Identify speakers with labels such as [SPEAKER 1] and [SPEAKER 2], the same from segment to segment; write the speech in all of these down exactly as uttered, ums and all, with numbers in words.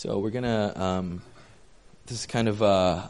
[SPEAKER 1] So we're going to, um, this is kind of a,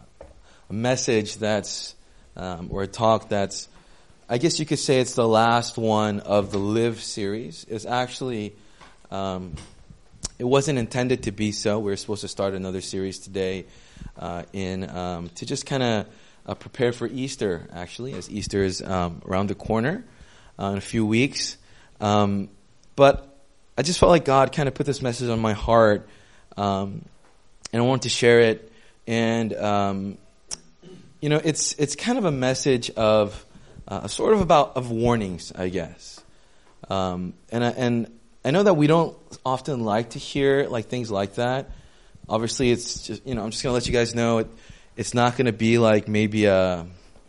[SPEAKER 1] a message that's, um, or a talk that's, I guess you could say it's the last one of the Live series. It's actually, um, it wasn't intended to be so. We were supposed to start another series today uh, in um, to just kind of uh, prepare for Easter, actually, as Easter is um, around the corner uh, in a few weeks. Um, but I just felt like God kind of put this message on my heart, um, and I wanted to share it. And um, you know, it's it's kind of a message of uh, sort of about of warnings, I guess. Um, and I, and I know that we don't often like to hear like things like that. Obviously, it's just, you know, I'm just going to let you guys know it, it's not going to be like maybe a.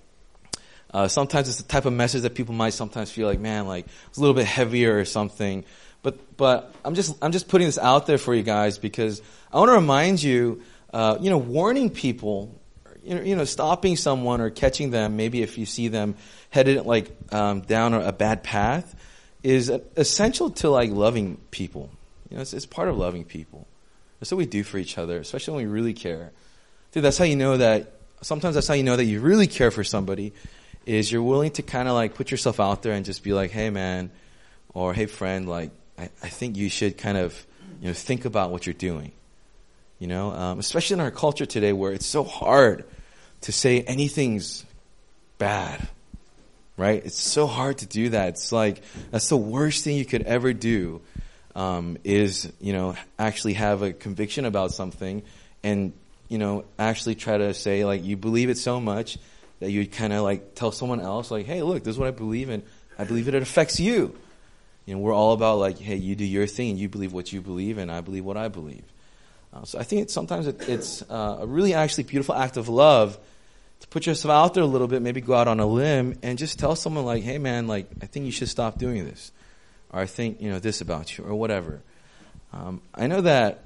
[SPEAKER 1] Uh, sometimes it's the type of message that people might sometimes feel like, man, like it's a little bit heavier or something. But but I'm just I'm just putting this out there for you guys because I want to remind you, uh, you know, warning people, you know, you know, stopping someone or catching them, maybe if you see them headed like um, down a bad path, is essential to like loving people. You know, it's, it's part of loving people. That's what we do for each other, especially when we really care. Dude, that's how you know that. Sometimes that's how you know that you really care for somebody. Is you're willing to kind of like put yourself out there and just be like, hey man, or hey friend, like I, I think you should kind of, you know, think about what you're doing. You know, um, especially in our culture today where it's so hard to say anything's bad, right? It's so hard to do that. It's like that's the worst thing you could ever do, um, is, you know, actually have a conviction about something and, you know, actually try to say like you believe it so much that you kind of like tell someone else like, hey, look, this is what I believe in. I believe it, it affects you. You know, we're all about like, hey, you do your thing, and you believe what you believe, and I believe what I believe. Uh, so I think it's, sometimes it, it's uh, a really actually beautiful act of love to put yourself out there a little bit, maybe go out on a limb and just tell someone like, hey man, like I think you should stop doing this, or I think, you know, this about you, or whatever. Um, I know that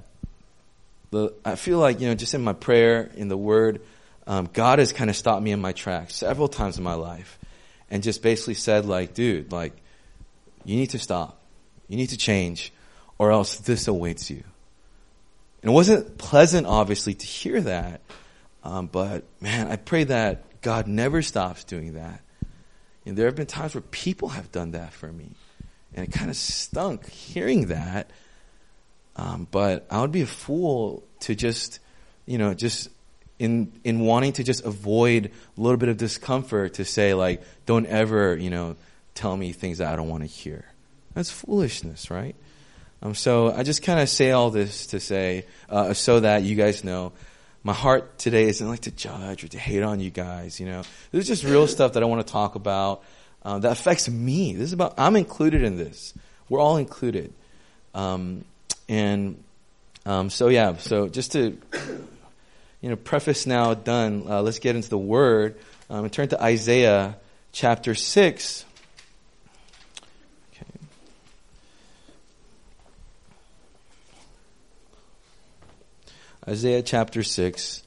[SPEAKER 1] the I feel like, you know, just in my prayer, in the Word, um, God has kind of stopped me in my tracks several times in my life, and just basically said like, dude, like. You need to stop. You need to change, or else this awaits you. And it wasn't pleasant, obviously, to hear that. Um, but, man, I pray that God never stops doing that. And there have been times where people have done that for me. And it kind of stunk hearing that. Um, but I would be a fool to just, you know, just in in wanting to just avoid a little bit of discomfort to say, like, don't ever, you know, tell me things that I don't want to hear. That's foolishness, right? Um, so I just kind of say all this to say, uh, so that you guys know, my heart today isn't like to judge or to hate on you guys, you know. This is just real stuff that I want to talk about uh, that affects me. This is about, I'm included in this. We're all included. Um, and um, so, yeah, so just to, you know, preface now done, uh, let's get into the Word um, and turn to Isaiah chapter six. Isaiah chapter six.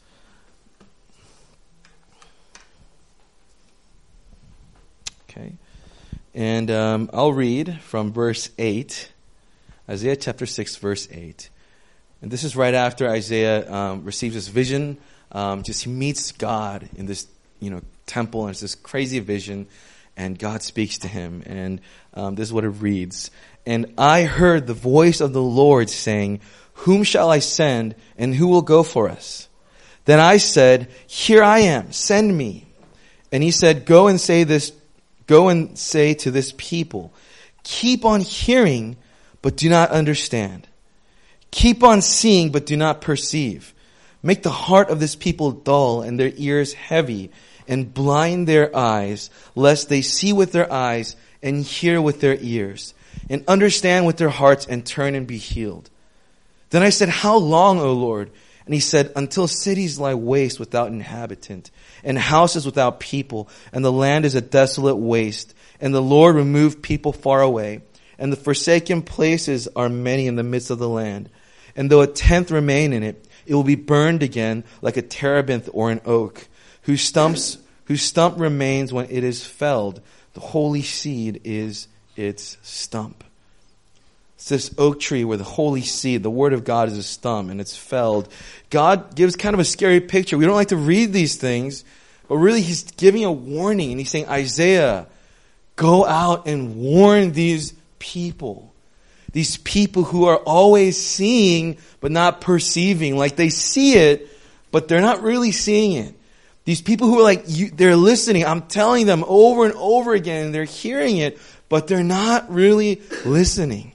[SPEAKER 1] Okay. And um, I'll read from verse eight. Isaiah chapter six, verse eight. And this is right after Isaiah um, receives this vision. Um, just he meets God in this, you know, temple, and it's this crazy vision. And God speaks to him. And um, this is what it reads. And I heard the voice of the Lord saying, whom shall I send, and who will go for us? Then I said, here I am, send me. And he said, go and say this, go and say to this people, keep on hearing, but do not understand. Keep on seeing, but do not perceive. Make the heart of this people dull and their ears heavy, and blind their eyes, lest they see with their eyes and hear with their ears, and understand with their hearts and turn and be healed. Then I said, how long, O Lord? And he said, until cities lie waste without inhabitant, and houses without people, and the land is a desolate waste, and the Lord removed people far away, and the forsaken places are many in the midst of the land. And though a tenth remain in it, it will be burned again like a terebinth or an oak, whose stumps, whose stump remains when it is felled. The holy seed is its stump. It's this oak tree where the holy seed, the word of God, is a stump and it's felled. God gives kind of a scary picture. We don't like to read these things, but really he's giving a warning and he's saying, Isaiah, go out and warn these people. These people who are always seeing but not perceiving. Like they see it, but they're not really seeing it. These people who are like, you, they're listening. I'm telling them over and over again, and they're hearing it, but they're not really listening.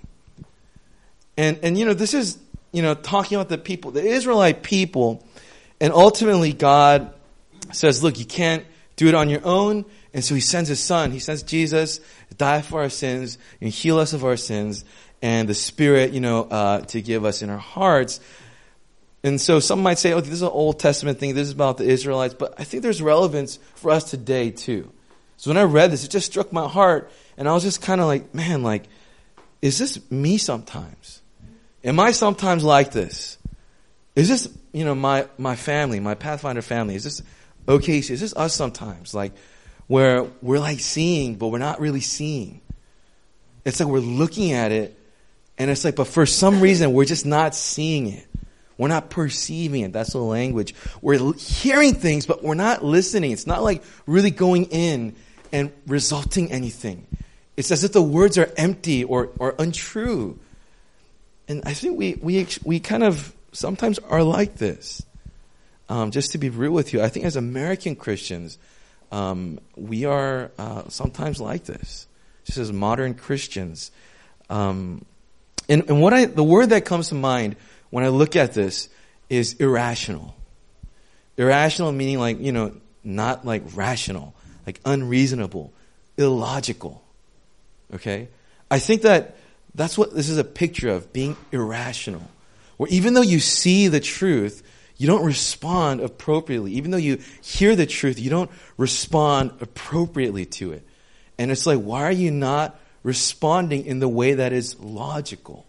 [SPEAKER 1] And, and you know, this is, you know, talking about the people, the Israelite people, and ultimately God says, look, you can't do it on your own, and so he sends his son, he sends Jesus to die for our sins and heal us of our sins, and the Spirit, you know, uh, to give us in our hearts. And so some might say, oh, this is an Old Testament thing, this is about the Israelites, but I think there's relevance for us today too. So when I read this, it just struck my heart, and I was just kind of like, man, like, is this me sometimes? Am I sometimes like this? Is this, you know, my, my family, my Pathfinder family? Is this okay? Is this us sometimes? Like, where we're like seeing, but we're not really seeing. It's like we're looking at it, and it's like, but for some reason, we're just not seeing it. We're not perceiving it. That's the language. We're hearing things, but we're not listening. It's not like really going in and resulting anything. It's as if the words are empty or, or untrue. And I think we, we, we kind of sometimes are like this. Um, just to be real with you, I think as American Christians, um, we are uh, sometimes like this. Just as modern Christians. Um, and, and what I, the word that comes to mind when I look at this is irrational. Irrational meaning like, you know, not like rational, like unreasonable, illogical. Okay? I think that that's what this is a picture of, being irrational. Where even though you see the truth, you don't respond appropriately. Even though you hear the truth, you don't respond appropriately to it. And it's like, why are you not responding in the way that is logical?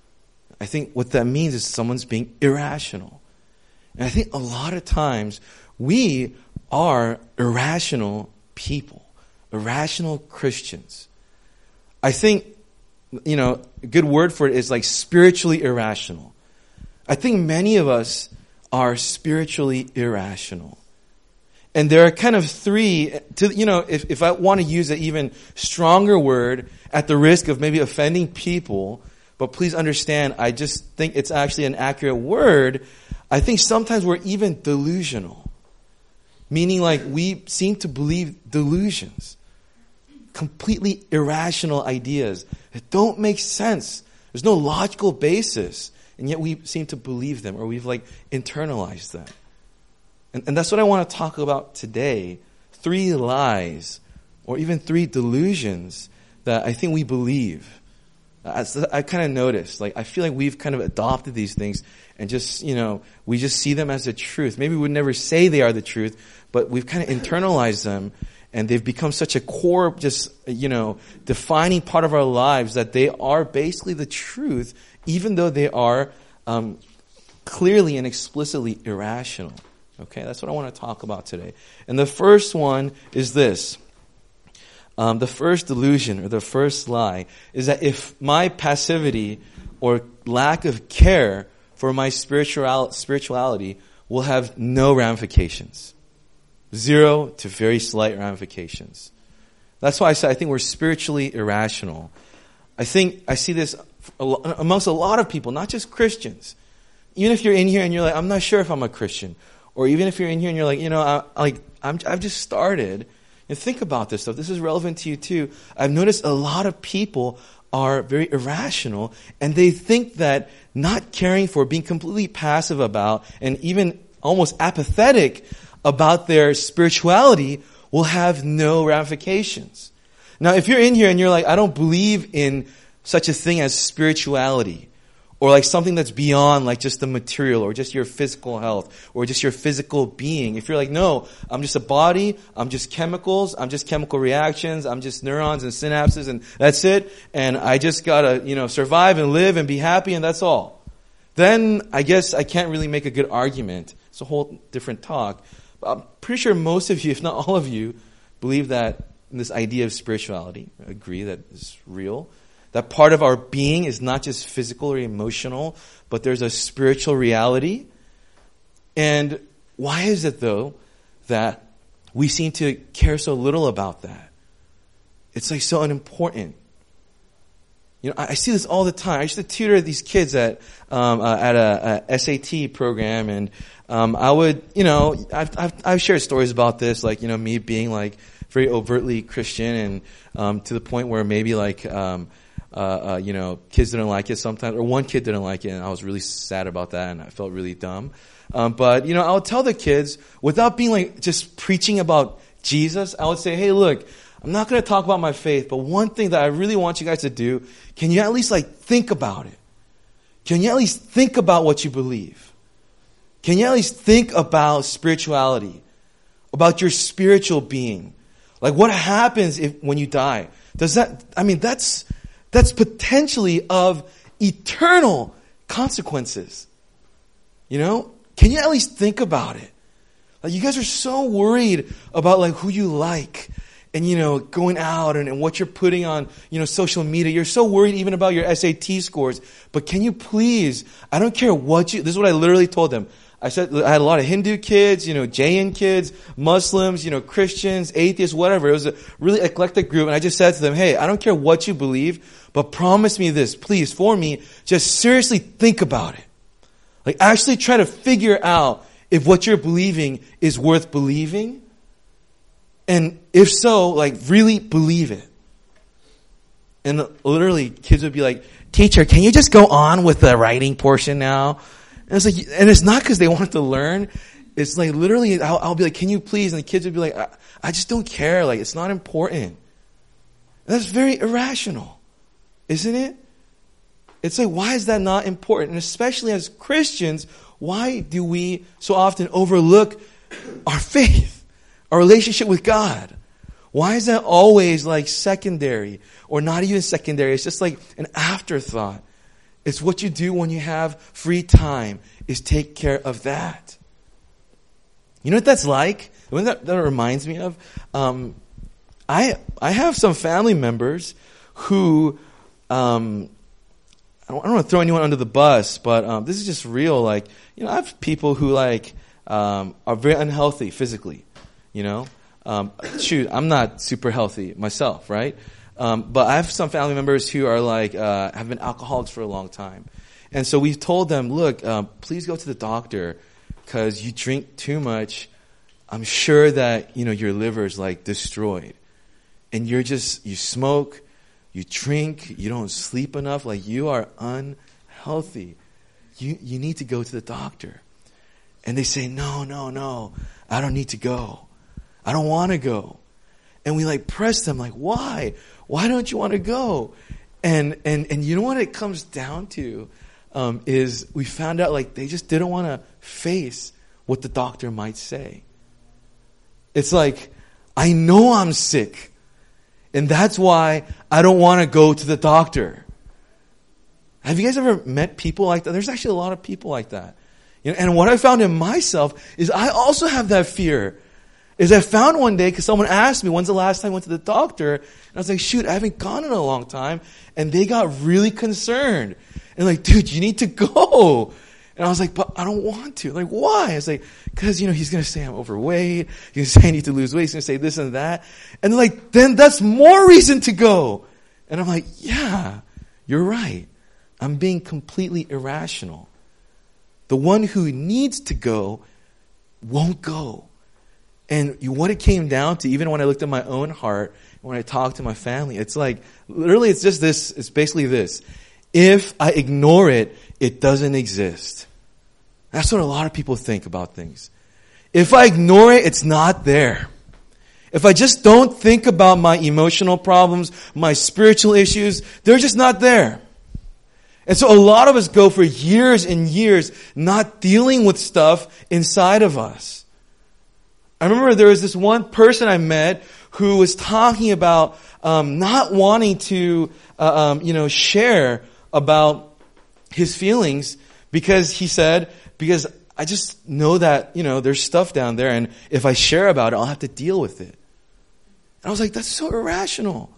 [SPEAKER 1] I think what that means is someone's being irrational. And I think a lot of times we are irrational people, irrational Christians. I think, you know, a good word for it is like spiritually irrational. I think many of us are spiritually irrational. And there are kind of three, to, you know, if, if I want to use an even stronger word at the risk of maybe offending people, but please understand, I just think it's actually an accurate word. I think sometimes we're even delusional. Meaning like we seem to believe delusions. Completely irrational ideas that don't make sense. There's no logical basis. And yet we seem to believe them, or we've like internalized them. And, and that's what I want to talk about today. Three lies, or even three delusions that I think we believe. I, I kind of noticed, like, I feel like we've kind of adopted these things and just, you know, we just see them as the truth. Maybe we would never say they are the truth, but we've kind of internalized them, and they've become such a core, just, you know, defining part of our lives that they are basically the truth, even though they are um, clearly and explicitly irrational. Okay, that's what I want to talk about today. And the first one is this. Um, the first delusion, or the first lie, is that if my passivity or lack of care for my spiritual spirituality will have no ramifications. Zero to very slight ramifications. That's why I say I think we're spiritually irrational. I think I see this amongst a lot of people, not just Christians. Even if you're in here and you're like, I'm not sure if I'm a Christian. Or even if you're in here and you're like, you know, I, like I'm, I've just started. And think about this stuff. This is relevant to you too. I've noticed a lot of people are very irrational, and they think that not caring for, being completely passive about, and even almost apathetic about their spirituality will have no ramifications. Now, if you're in here and you're like, I don't believe in such a thing as spirituality, or like something that's beyond like just the material, or just your physical health, or just your physical being. If you're like, no, I'm just a body, I'm just chemicals, I'm just chemical reactions, I'm just neurons and synapses, and that's it, and I just gotta, you know, survive and live and be happy, and that's all. Then I guess I can't really make a good argument. It's a whole different talk. But I'm pretty sure most of you, if not all of you, believe that this idea of spirituality, agree that is real. That part of our being is not just physical or emotional, but there's a spiritual reality. And why is it, though, that we seem to care so little about that? It's like so unimportant. You know, I, I see this all the time. I used to tutor these kids at um, uh, at a, a S A T program, and um, I would, you know, I've, I've I've shared stories about this, like, you know, me being like very overtly Christian, and um, to the point where maybe like um, uh, uh, you know, kids didn't like it sometimes, or one kid didn't like it, and I was really sad about that, and I felt really dumb. Um, but you know, I would tell the kids without being like just preaching about Jesus. I would say, hey, look, I'm not going to talk about my faith, but one thing that I really want you guys to do, can you at least like think about it? Can you at least think about what you believe? Can you at least think about spirituality, about your spiritual being? Like what happens if when you die? Does that, I mean, that's, that's potentially of eternal consequences. You know? Can you at least think about it? Like you guys are so worried about like who you like and, you know, going out and, and what you're putting on, you know, social media. You're so worried even about your S A T scores. But can you please, I don't care what you, this is what I literally told them. I said, I had a lot of Hindu kids, you know, Jain kids, Muslims, you know, Christians, atheists, whatever. It was a really eclectic group. And I just said to them, hey, I don't care what you believe, but promise me this, please, for me, just seriously think about it. Like actually try to figure out if what you're believing is worth believing. And if so, like really believe it. And literally kids would be like, teacher, can you just go on with the writing portion now? And it's like, and it's not because they want to learn. It's like literally, I'll, I'll be like, can you please? And the kids would be like, I, I just don't care. Like, it's not important. And that's very irrational, isn't it? It's like, why is that not important? And especially as Christians, why do we so often overlook our faith, our relationship with God? Why is that always like secondary or not even secondary? It's just like an afterthought. It's what you do when you have free time, is take care of that. You know what that's like? What that, that reminds me of? Um, I I have some family members who, um, I don't, I don't want to throw anyone under the bus, but um, this is just real. Like, you know, I have people who like um, are very unhealthy physically. You know, um, shoot, I'm not super healthy myself, right? Um, but I have some family members who are like, uh, have been alcoholics for a long time. And so we've told them, look, um, please go to the doctor because you drink too much. I'm sure that, you know, your liver's like destroyed. And you're just, you smoke, you drink, you don't sleep enough. Like you are unhealthy. You, you need to go to the doctor. And they say, no, no, no, I don't need to go. I don't want to go. And we like press them like, why? Why don't you want to go? And and and you know what it comes down to um, is we found out like they just didn't want to face what the doctor might say. It's like, I know I'm sick. And that's why I don't want to go to the doctor. Have you guys ever met people like that? There's actually a lot of people like that. You know, and what I found in myself is I also have that fear. Is I found one day, because someone asked me, when's the last time I went to the doctor? And I was like, shoot, I haven't gone in a long time. And they got really concerned. And like, dude, you need to go. And I was like, but I don't want to. Like, why? I was like, because, you know, he's going to say I'm overweight. He's going to say I need to lose weight. He's going to say this and that. And they're like, then that's more reason to go. And I'm like, yeah, you're right. I'm being completely irrational. The one who needs to go won't go. And what it came down to, even when I looked at my own heart, when I talked to my family, it's like, literally it's just this, it's basically this. If I ignore it, it doesn't exist. That's what a lot of people think about things. If I ignore it, it's not there. If I just don't think about my emotional problems, my spiritual issues, they're just not there. And so a lot of us go for years and years not dealing with stuff inside of us. I remember there was this one person I met who was talking about um, not wanting to, uh, um, you know, share about his feelings because he said, because I just know that, you know, there's stuff down there, and if I share about it, I'll have to deal with it. And I was like, that's so irrational.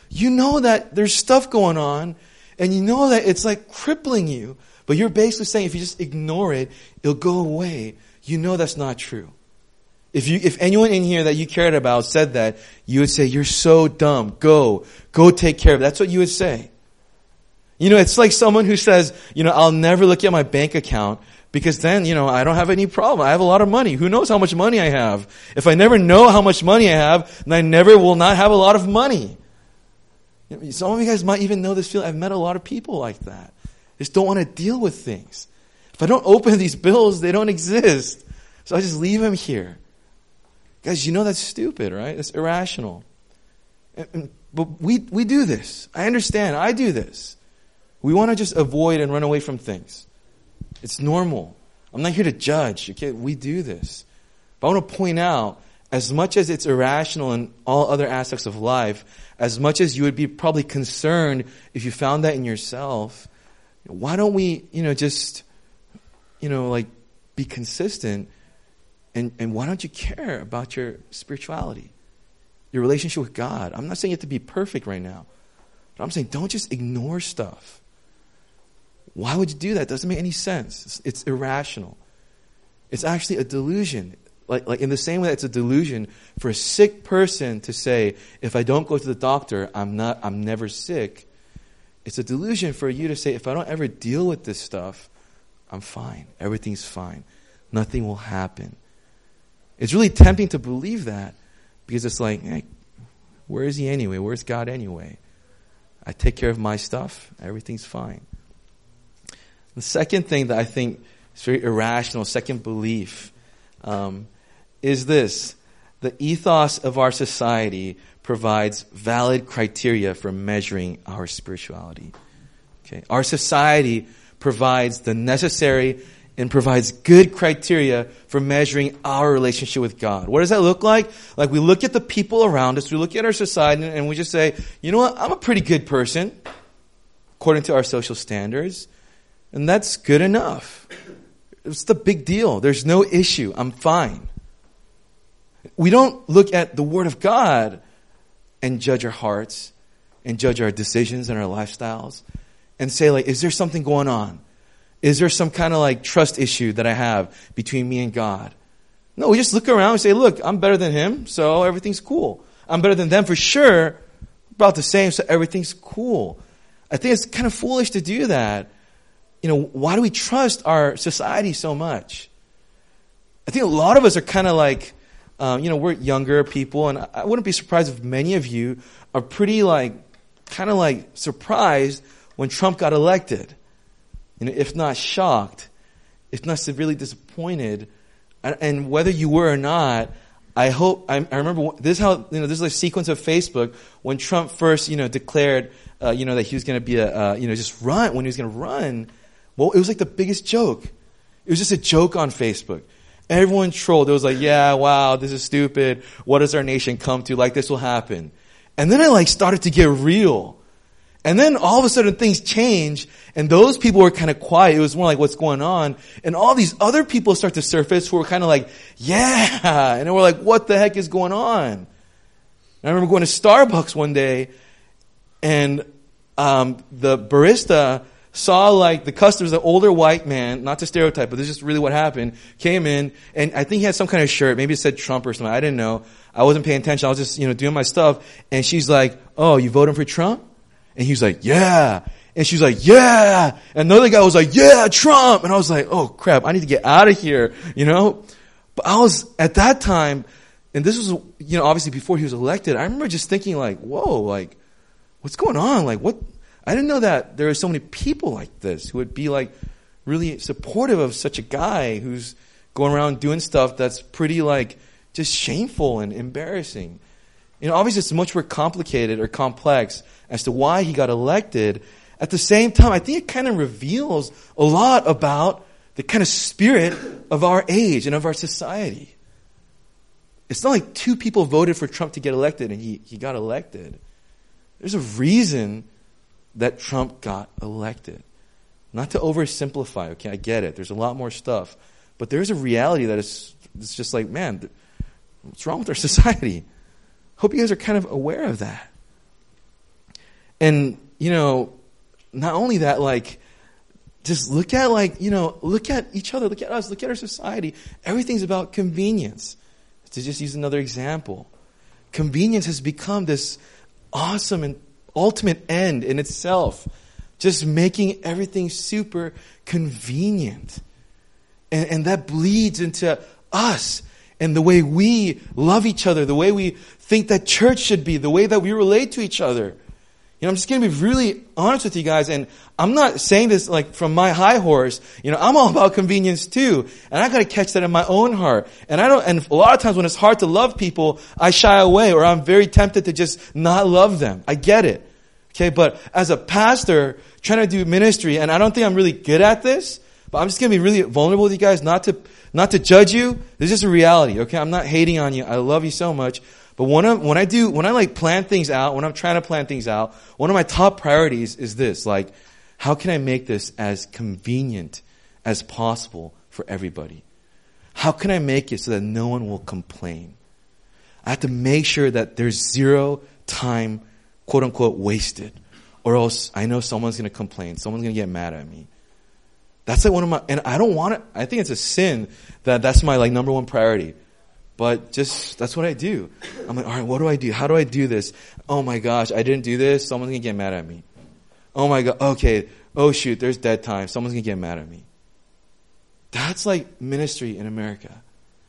[SPEAKER 1] You know that there's stuff going on, and you know that it's like crippling you, but you're basically saying if you just ignore it, it'll go away. You know that's not true. If you, if anyone in here that you cared about said that, you would say, you're so dumb. Go. Go take care of it. That's what you would say. You know, it's like someone who says, you know, I'll never look at my bank account because then, you know, I don't have any problem. I have a lot of money. Who knows how much money I have? If I never know how much money I have, then I never will not have a lot of money. Some of you guys might even know this feeling. I've met a lot of people like that. They just don't want to deal with things. If I don't open these bills, they don't exist. So I just leave them here. Guys, you know that's stupid, right? It's irrational. And, and, but we we do this. I understand. I do this. We want to just avoid and run away from things. It's normal. I'm not here to judge. Okay? We do this. But I want to point out, as much as it's irrational in all other aspects of life, as much as you would be probably concerned if you found that in yourself, why don't we, you know, just, you know, like be consistent, and, and why don't you care about your spirituality, your relationship with God? I'm not saying you have to be perfect right now, but I'm saying don't just ignore stuff. Why would you do that? It doesn't make any sense. It's, it's irrational. It's actually a delusion. Like, like in the same way that it's a delusion for a sick person to say, if I don't go to the doctor, I'm not, I'm never sick. It's a delusion for you to say, if I don't ever deal with this stuff, I'm fine. Everything's fine. Nothing will happen. It's really tempting to believe that because it's like, hey, where is he anyway? Where's God anyway? I take care of my stuff. Everything's fine. The second thing that I think is very irrational, second belief, um, is this. The ethos of our society provides valid criteria for measuring our spirituality. Okay, our society provides the necessary and provides good criteria for measuring our relationship with God. What does that look like? Like we look at the people around us, we look at our society, and we just say, you know what, I'm a pretty good person according to our social standards, and that's good enough. It's the big deal. There's no issue. I'm fine. We don't look at the Word of God and judge our hearts and judge our decisions and our lifestyles and say, like, is there something going on? Is there some kind of like trust issue that I have between me and God? No, we just look around and say, look, I'm better than him, so everything's cool. I'm better than them for sure, about the same, so everything's cool. I think it's kind of foolish to do that. You know, why do we trust our society so much? I think a lot of us are kind of like, um, you know, we're younger people, and I wouldn't be surprised if many of you are pretty like, kind of like surprised when Trump got elected. You know, if not shocked, if not severely disappointed, and whether you were or not, I hope, I, I remember, this is how, you know, this is a sequence of Facebook, when Trump first, you know, declared, uh, you know, that he was going to be a, uh, you know, just run, when he was going to run, well, it was like the biggest joke. It was just a joke on Facebook. Everyone trolled. It was like, yeah, wow, this is stupid. What does our nation come to? Like, this will happen. And then it like started to get real. And then all of a sudden things changed, and those people were kind of quiet. It was more like, what's going on? And all these other people start to surface who were kind of like, yeah. And then we're like, what the heck is going on? And I remember going to Starbucks one day, and um, the barista saw like the customers, an older white man, not to stereotype, but this is just really what happened, came in, and I think he had some kind of shirt. Maybe it said Trump or something. I didn't know. I wasn't paying attention. I was just, you know, doing my stuff. And she's like, oh, you voting for Trump? And he was like, yeah. And she was like, yeah. And another guy was like, yeah, Trump. And I was like, oh crap, I need to get out of here, you know? But I was, at that time, and this was, you know, obviously before he was elected, I remember just thinking like, whoa, like, what's going on? Like, what? I didn't know that there are so many people like this who would be like really supportive of such a guy who's going around doing stuff that's pretty like just shameful and embarrassing. You know, obviously it's much more complicated or complex as to why he got elected. At the same time, I think it kind of reveals a lot about the kind of spirit of our age and of our society. It's not like two people voted for Trump to get elected and he, he got elected. There's a reason that Trump got elected. Not to oversimplify, okay, I get it. There's a lot more stuff. But there's a reality that is it's just like, man, what's wrong with our society? Hope you guys are kind of aware of that. And, you know, not only that, like, just look at, like, you know, look at each other, look at us, look at our society. Everything's about convenience. To just use another example, convenience has become this awesome and ultimate end in itself. Just making everything super convenient. And, and that bleeds into us and the way we love each other, the way we think that church should be, the way that we relate to each other. You know, I'm just going to be really honest with you guys, and I'm not saying this like from my high horse. You know, I'm all about convenience too, and I got to catch that in my own heart. And I don't. And a lot of times when it's hard to love people, I shy away, or I'm very tempted to just not love them. I get it, okay. But as a pastor trying to do ministry, and I don't think I'm really good at this, but I'm just going to be really vulnerable with you guys, not to not to judge you. This is a reality, okay. I'm not hating on you. I love you so much. But when I, when I do, when I like plan things out, when I'm trying to plan things out, one of my top priorities is this, like, how can I make this as convenient as possible for everybody? How can I make it so that no one will complain? I have to make sure that there's zero time, quote unquote, wasted, or else I know someone's going to complain. Someone's going to get mad at me. That's like one of my, and I don't want it. I think it's a sin that that's my like number one priority. But just, that's what I do. I'm like, all right, what do I do? How do I do this? Oh my gosh, I didn't do this. Someone's going to get mad at me. Oh my God, okay. Oh shoot, there's dead time. Someone's going to get mad at me. That's like ministry in America.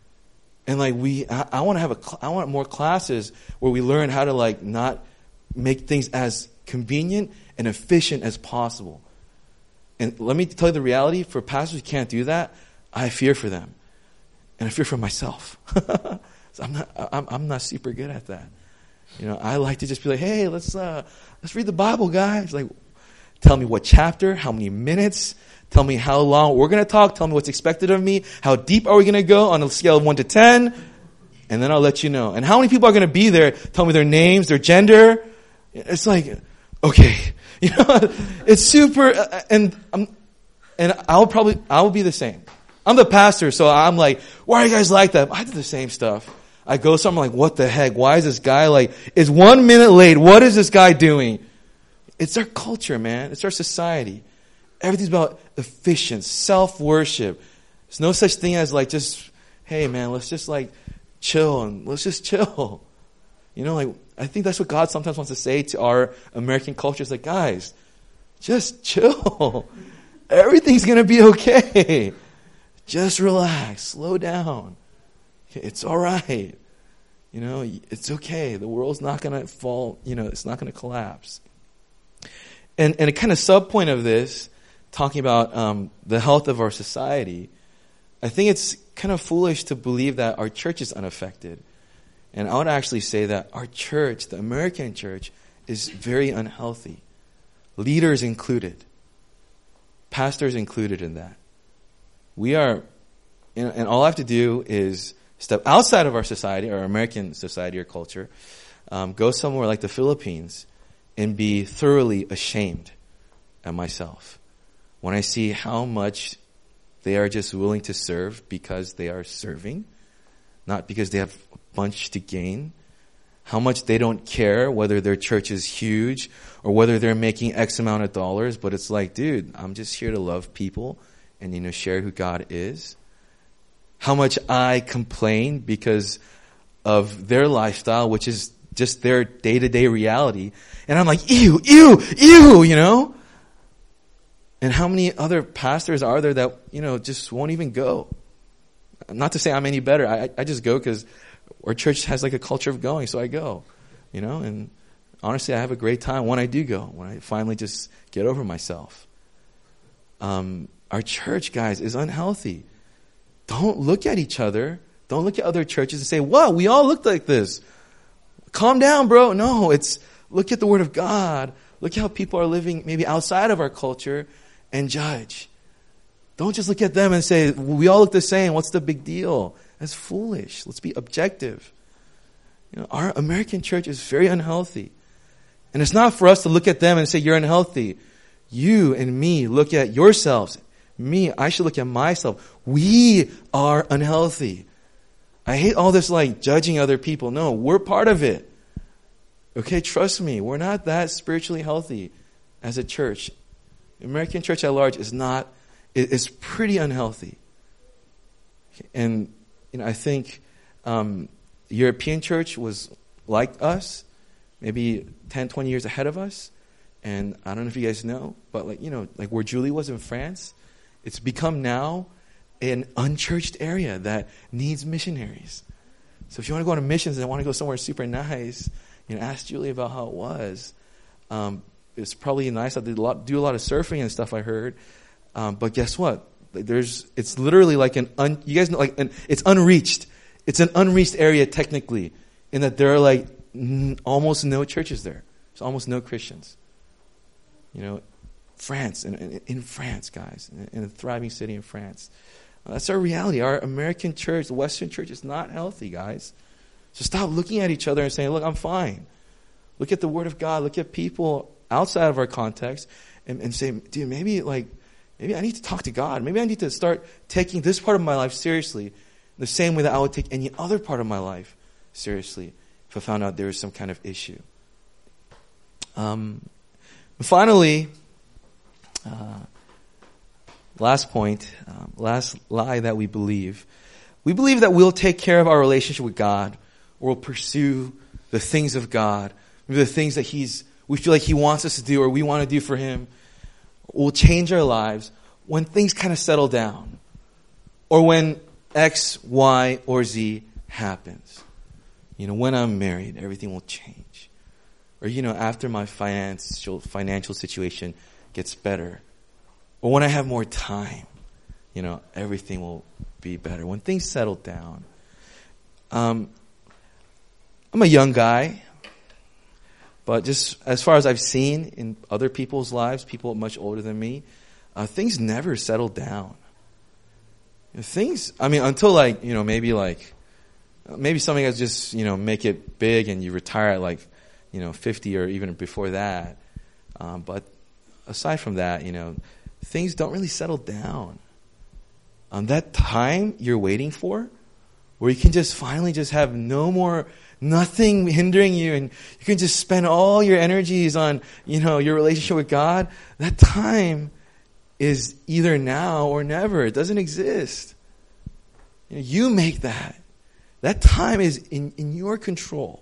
[SPEAKER 1] And like we, I, I want to have a, I want more classes where we learn how to like not make things as convenient and efficient as possible. And let me tell you the reality, for pastors who can't do that, I fear for them. And I fear for myself. So I'm not, I'm, I'm not super good at that. You know, I like to just be like, hey, let's, uh, let's read the Bible, guys. Like, tell me what chapter, how many minutes, tell me how long we're going to talk, tell me what's expected of me, how deep are we going to go on a scale of one to ten, and then I'll let you know. And how many people are going to be there, tell me their names, their gender. It's like, okay, you know, it's super, and I'm, and I'll probably, I'll be the same. I'm the pastor, so I'm like, why are you guys like that? I do the same stuff. I go somewhere like, what the heck? Why is this guy like, is one minute late? What is this guy doing? It's our culture, man. It's our society. Everything's about efficient, self-worship. There's no such thing as like just, hey man, let's just like chill and let's just chill. You know, like, I think that's what God sometimes wants to say to our American culture. It's like, guys, just chill. Everything's going to be okay. Just relax, slow down. It's all right. You know, it's okay. The world's not going to fall, you know, it's not going to collapse. And and a kind of sub-point of this, talking about um, the health of our society, I think it's kind of foolish to believe that our church is unaffected. And I would actually say that our church, the American church, is very unhealthy. Leaders included. Pastors included in that. We are, and, and all I have to do is step outside of our society, our American society or culture, um, go somewhere like the Philippines and be thoroughly ashamed at myself when I see how much they are just willing to serve because they are serving, not because they have a bunch to gain, how much they don't care whether their church is huge or whether they're making X amount of dollars, but it's like, dude, I'm just here to love people and, you know, share who God is. How much I complain because of their lifestyle, which is just their day-to-day reality. And I'm like, ew, ew, ew, you know? And how many other pastors are there that, you know, just won't even go? Not to say I'm any better. I, I just go because our church has like a culture of going, so I go, you know? And honestly, I have a great time when I do go, when I finally just get over myself. Um, our church, guys, is unhealthy. Don't look at each other. Don't look at other churches and say, wow, we all look like this. Calm down, bro. No, it's look at the Word of God. Look at how people are living maybe outside of our culture and judge. Don't just look at them and say, we all look the same. What's the big deal? That's foolish. Let's be objective. You know, our American church is very unhealthy. And it's not for us to look at them and say, you're unhealthy. You and me look at yourselves. Me, I should look at myself. We are unhealthy. I hate all this like judging other people. No, we're part of it. Okay, trust me, we're not that spiritually healthy as a church. The American church at large is not, it's pretty unhealthy. And you know, I think um, the European church was like us, maybe ten, twenty years ahead of us. And I don't know if you guys know, but like, you know, like where Julie was in France, it's become now an unchurched area that needs missionaries. So if you want to go on missions and want to go somewhere super nice, you know, ask Julie about how it was. Um, it's probably nice. I did a lot, do a lot of surfing and stuff, I heard. Um, but guess what? There's, it's literally like an, un, you guys know, like an, it's unreached. It's an unreached area technically, in that there are like n- almost no churches there. There's almost no Christians. You know, France, in, in, in France, guys, in, in a thriving city in France. Uh, that's our reality. Our American church, the Western church, is not healthy, guys. So stop looking at each other and saying, look, I'm fine. Look at the Word of God. Look at people outside of our context and, and say, dude, maybe like, maybe I need to talk to God. Maybe I need to start taking this part of my life seriously the same way that I would take any other part of my life seriously if I found out there was some kind of issue. Um, finally, uh, last point, um, last lie that we believe. We believe that we'll take care of our relationship with God, or we'll pursue the things of God, the things that He's, we feel like He wants us to do or we want to do for Him. We'll change our lives when things kind of settle down, or when X, Y, or Z happens. You know, when I'm married, everything will change. Or, you know, after my financial financial situation gets better. Or when I have more time, you know, everything will be better. When things settle down. Um, I'm a young guy. But just as far as I've seen in other people's lives, people much older than me, uh, things never settle down. You know, things, I mean, until like, you know, maybe like, maybe something has just, you know, make it big and you retire at like, you know, fifty or even before that. Um, but aside from that, you know, things don't really settle down. Um, that time you're waiting for, where you can just finally just have no more, nothing hindering you, and you can just spend all your energies on, you know, your relationship with God, that time is either now or never. It doesn't exist. You know, you make that. That time is in, in your control.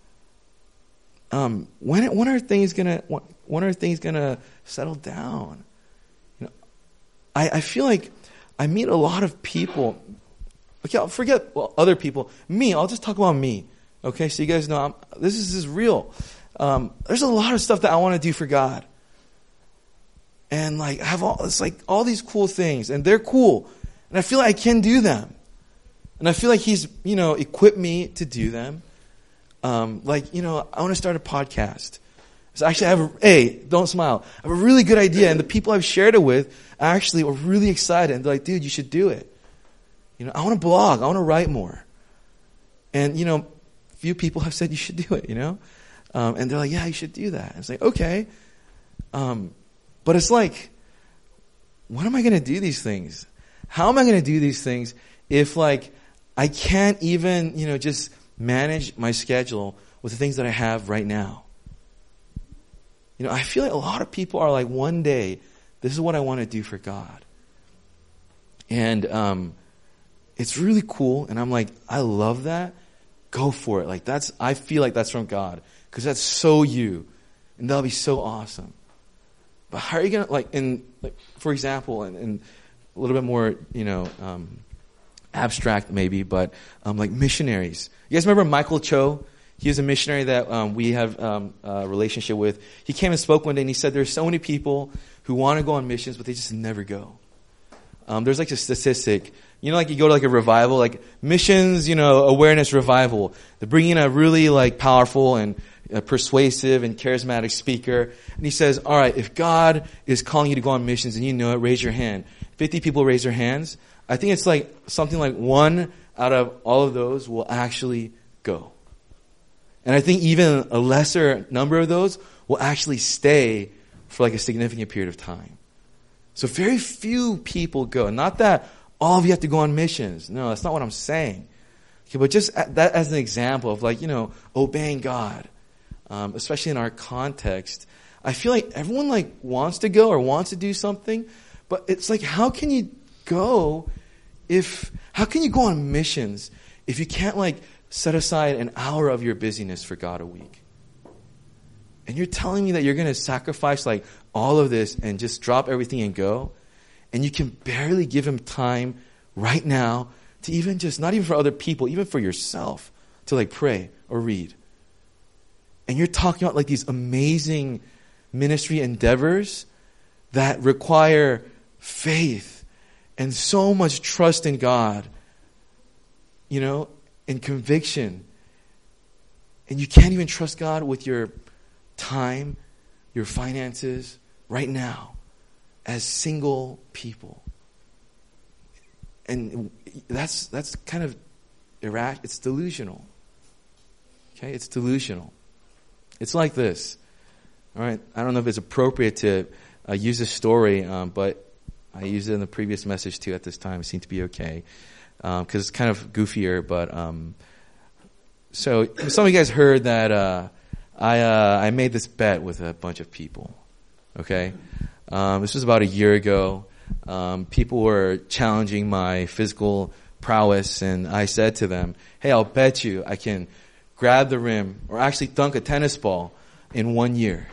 [SPEAKER 1] Um, when when are things gonna when are things gonna settle down? You know, I, I feel like I meet a lot of people. Okay, I'll forget well, other people. Me, I'll just talk about me. Okay, so you guys know I'm, this is, this is real. Um, there's a lot of stuff that I want to do for God, and like I have all it's like all these cool things, and they're cool, and I feel like I can do them, and I feel like He's you know equipped me to do them. Um, like you know, I want to start a podcast. So actually, I have a hey, don't smile. I have a really good idea, and the people I've shared it with actually are really excited, and they're like, "Dude, you should do it." You know, I want to blog. I want to write more, and you know. Few people have said you should do it, you know? Um, and they're like, yeah, you should do that. It's like, okay. Um, but it's like, when am I going to do these things? How am I going to do these things if, like, I can't even, you know, just manage my schedule with the things that I have right now? You know, I feel like a lot of people are like, one day, this is what I want to do for God. And um, it's really cool. And I'm like, I love that. Go for it. Like that's, I feel like that's from God, because that's so you, and that'll be so awesome. But how are you gonna like in like for example, and, and a little bit more you know um, abstract maybe, but um, like missionaries. You guys remember Michael Cho? He was a missionary that um, we have um, a relationship with. He came and spoke one day, and he said there's so many people who want to go on missions, but they just never go. Um, there's like a statistic. You know, like you go to like a revival, like missions, you know, awareness revival. They bring in a really like powerful and uh, persuasive and charismatic speaker. And he says, all right, if God is calling you to go on missions and you know it, raise your hand. fifty people raise their hands. I think it's like something like one out of all of those will actually go. And I think even a lesser number of those will actually stay for like a significant period of time. So very few people go. Not that all of you have to go on missions. No, that's not what I'm saying. Okay, but just that as an example of like, you know, obeying God. um, especially in our context, I feel like everyone like wants to go or wants to do something, but it's like, how can you go if, how can you go on missions if you can't like set aside an hour of your busyness for God a week? And you're telling me that you're going to sacrifice like all of this and just drop everything and go? And you can barely give him time right now to even just, not even for other people, even for yourself, to like pray or read. And you're talking about like these amazing ministry endeavors that require faith and so much trust in God, you know, and conviction. And you can't even trust God with your time, your finances, right now, as single people. And that's that's kind of irrational. It's delusional. Okay, it's delusional. It's like this. All right, I don't know if it's appropriate to uh, use this story, um, but I used it in the previous message too. At this time, it seemed to be okay because um, it's kind of goofier. But um, so some of you guys heard that uh, I uh, I made this bet with a bunch of people. Okay, um, this was about a year ago. Um, people were challenging my physical prowess, and I said to them, "Hey, I'll bet you I can grab the rim or actually dunk a tennis ball in one year."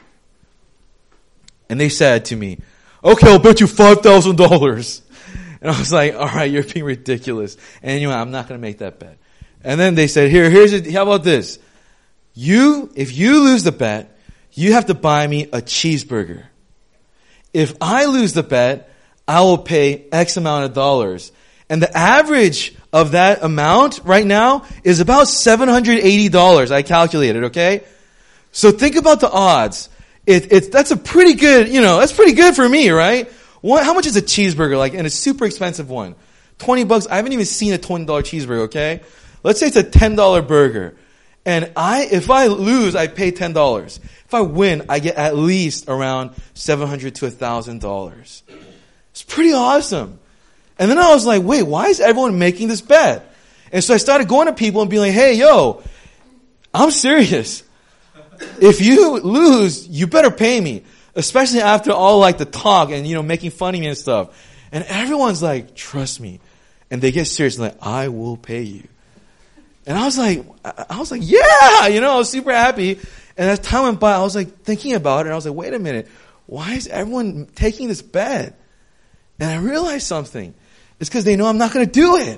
[SPEAKER 1] And they said to me, "Okay, I'll bet you five thousand dollars." And I was like, "All right, you're being ridiculous." And anyway, I'm not going to make that bet. And then they said, "Here, here's it. How about this? You, if you lose the bet, you have to buy me a cheeseburger. If I lose the bet, I will pay X amount of dollars." And the average of that amount right now is about seven hundred eighty dollars. I calculated, okay? So think about the odds. It, it, that's a pretty good, you know, that's pretty good for me, right? What, how much is a cheeseburger? Like, and a super expensive one. twenty bucks. I haven't even seen a twenty dollar cheeseburger, okay? Let's say it's a ten dollar burger. And I, if I lose, I pay ten dollars. If I win, I get at least around seven hundred to one thousand dollars. It's pretty awesome. And then I was like, wait, why is everyone making this bet? And so I started going to people and being like, hey, yo, I'm serious. If you lose, you better pay me. Especially after all like the talk and, you know, making fun of me and stuff. And everyone's like, trust me. And they get serious and like, I will pay you. And I was like, I was like, yeah, you know, I was super happy. And as time went by, I was like thinking about it. And I was like, wait a minute. Why is everyone taking this bet? And I realized something. It's because they know I'm not going to do it.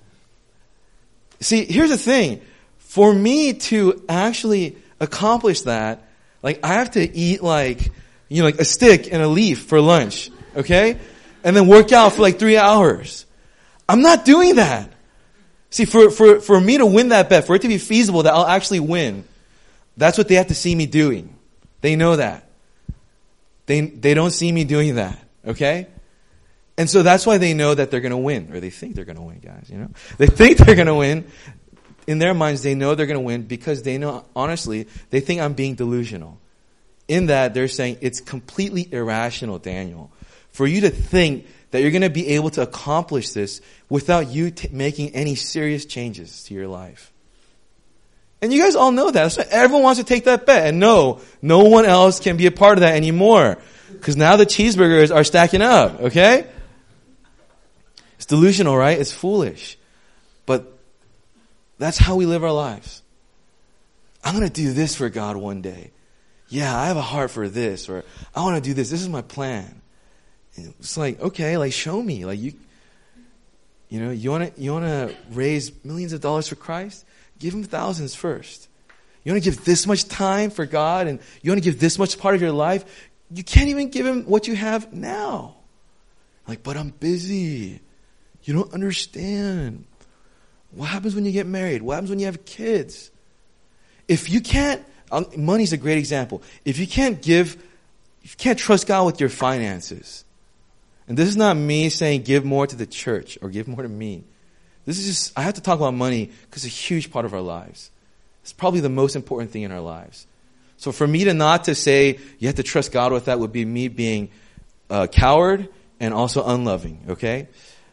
[SPEAKER 1] See, here's the thing. For me to actually accomplish that, like I have to eat like, you know, like a stick and a leaf for lunch, okay? And then work out for like three hours. I'm not doing that. See, for, for, for me to win that bet, for it to be feasible that I'll actually win, that's what they have to see me doing. They know that. They, they don't see me doing that, okay? And so that's why they know that they're going to win, or they think they're going to win, guys, you know? They think they're going to win. In their minds, they know they're going to win because they know, honestly, they think I'm being delusional. In that, they're saying it's completely irrational, Daniel, for you to think that you're going to be able to accomplish this without you t- making any serious changes to your life. And you guys all know that. That's why everyone wants to take that bet. And no, no one else can be a part of that anymore. Because now the cheeseburgers are stacking up, okay? It's delusional, right? It's foolish. But that's how we live our lives. I'm going to do this for God one day. Yeah, I have a heart for this. Or I want to do this. This is my plan. And it's like, okay, like show me. Like you, you know, you want to you want to raise millions of dollars for Christ? Give him thousands first. You want to give this much time for God, and you want to give this much part of your life? You can't even give him what you have now. Like, but I'm busy. You don't understand. What happens when you get married? What happens when you have kids? If you can't, money's a great example. If you can't give, if you can't trust God with your finances, and this is not me saying give more to the church or give more to me. This is just, I have to talk about money because it's a huge part of our lives. It's probably the most important thing in our lives. So for me to not to say you have to trust God with that would be me being a coward and also unloving, okay?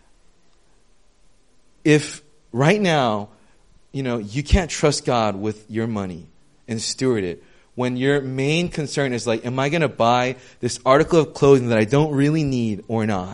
[SPEAKER 1] If right now, you know, you can't trust God with your money and steward it, when your main concern is like, am I going to buy this article of clothing that I don't really need or not?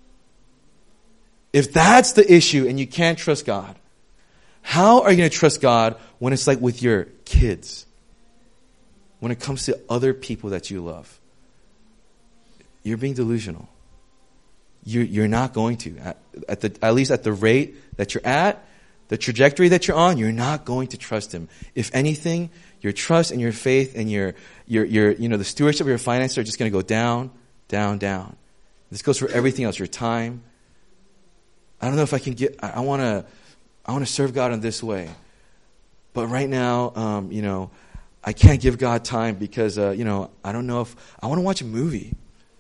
[SPEAKER 1] If that's the issue and you can't trust God, how are you going to trust God when it's like with your kids? When it comes to other people that you love? You're being delusional. You're, you're not going to. At, at, the, at least at the rate that you're at, the trajectory that you're on, you're not going to trust Him. If anything, your trust and your faith and your, your, your you know, the stewardship of your finances are just going to go down, down, down. This goes for everything else, your time. I don't know if I can get, I, I want to, I want to serve God in this way. But right now, um, you know, I can't give God time because, uh, you know, I don't know if, I want to watch a movie.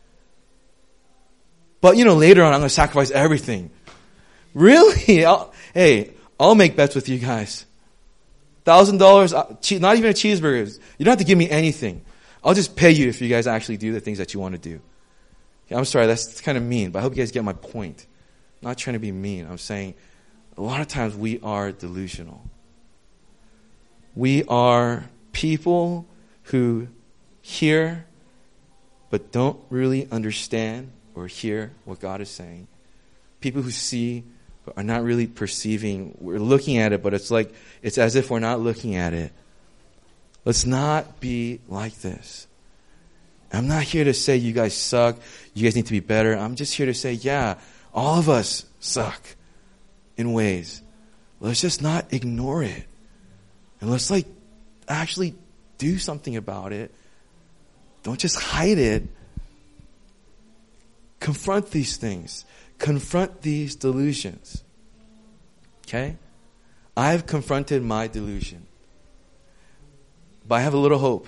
[SPEAKER 1] But, you know, later on, I'm going to sacrifice everything. Really? I'll, hey, I'll make bets with you guys. one thousand dollars, not even a cheeseburger. You don't have to give me anything. I'll just pay you if you guys actually do the things that you want to do. Yeah, I'm sorry, that's kind of mean, but I hope you guys get my point. I'm not trying to be mean. I'm saying a lot of times we are delusional. We are people who hear but don't really understand or hear what God is saying. People who see but are not really perceiving. We're looking at it, but it's like it's as if we're not looking at it. Let's not be like this. I'm not here to say you guys suck, you guys need to be better. I'm just here to say, yeah, all of us suck in ways. Let's just not ignore it. And let's like actually do something about it. Don't just hide it. Confront these things. Confront these delusions. Okay? I've confronted my delusion. But I have a little hope.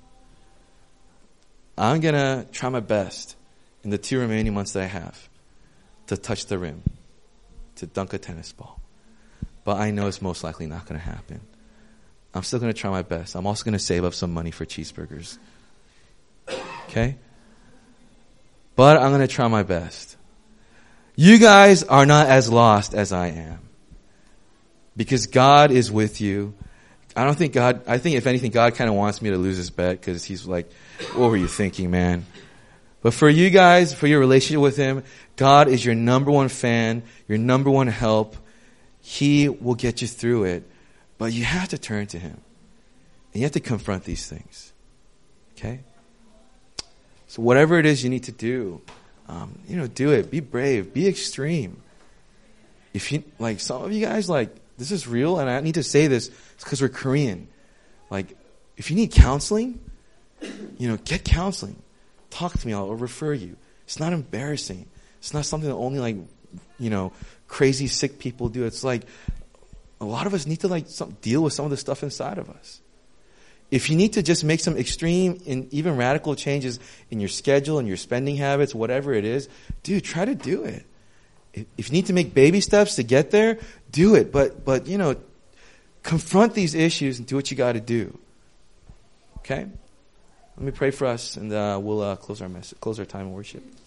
[SPEAKER 1] I'm going to try my best in the two remaining months that I have to touch the rim, to dunk a tennis ball. But I know it's most likely not going to happen. I'm still going to try my best. I'm also going to save up some money for cheeseburgers. Okay? But I'm going to try my best. You guys are not as lost as I am. Because God is with you. I don't think God, I think if anything, God kind of wants me to lose this bet because He's like, what were you thinking, man? But for you guys, for your relationship with Him, God is your number one fan, your number one help. He will get you through it. But you have to turn to Him. And you have to confront these things. Okay? So whatever it is you need to do, um, you know, do it. Be brave. Be extreme. If you, like, some of you guys, like, this is real, and I need to say this because we're Korean. Like, if you need counseling, you know, get counseling. Talk to me. I'll refer you. It's not embarrassing. It's not something that only, like, you know, crazy sick people do. It's like a lot of us need to, like, some, deal with some of the stuff inside of us. If you need to just make some extreme and even radical changes in your schedule and your spending habits, whatever it is, dude, try to do it. If you need to make baby steps to get there, do it. But, but you know, confront these issues and do what you got to do. Okay? Let me pray for us, and uh, we'll uh, close our message, close our time of worship.